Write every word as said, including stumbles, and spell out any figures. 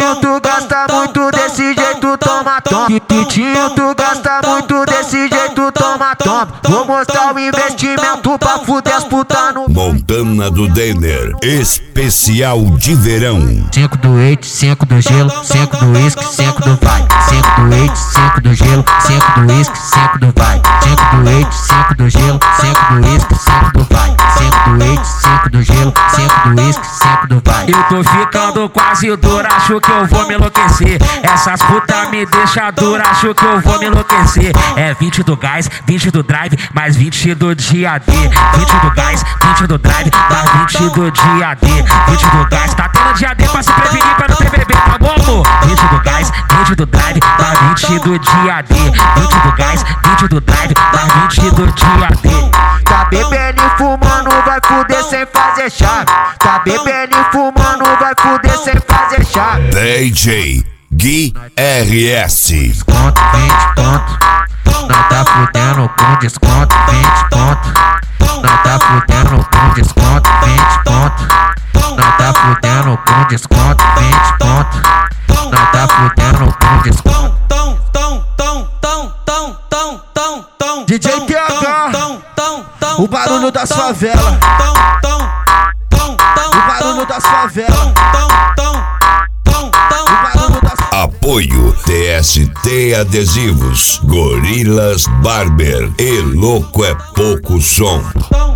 Titinho, tu gasta muito desse jeito, toma, toma. Titinho, tu gasta muito desse jeito, toma, toma. Vou mostrar o investimento pra fuder as puta no... Montana do Denner, especial de verão. Cinco do leite, cinco do gelo, cinco do uísque, cinco do vai. Cinco do leite, cinco do gelo, cinco do uísque, cinco do vai. Cinco do leite, cinco do gelo, cinco do uísque, cinco do vai. Cinco do leite, cinco do gelo, cinco do uísque, cinco do vai. Eu tô ficando quase duro, acho que eu vou me enlouquecer. Essas putas me deixam duro, acho que eu vou me enlouquecer. É vinte do gás, vinte do drive, mais vinte do dia D. vinte do gás, vinte do drive, mais vinte do dia D. vinte do gás, tá tendo dia D pra se prevenir pra não ter bebê, tá bom, amor? vinte do gás, vinte do drive, mais vinte do dia D. vinte do gás, vinte do drive, mais vinte do dia D. Tá bebendo e fumando, vai fuder sem fazer chá. Tá bebendo e fumando, vai fuder sem fazer chá. D J Gui R S. Desconto, vinte ponto. Não tá fudendo com desconto, vinte ponto. Não tá fudendo com desconto, vinte ponto. Não tá fudendo com desconto, vinte ponto. Não tá fudendo com desconto. D J T H, o barulho das favelas. O barulho das favelas. Apoio T S T Adesivos, Gorilas Barber e Louco é Pouco Som.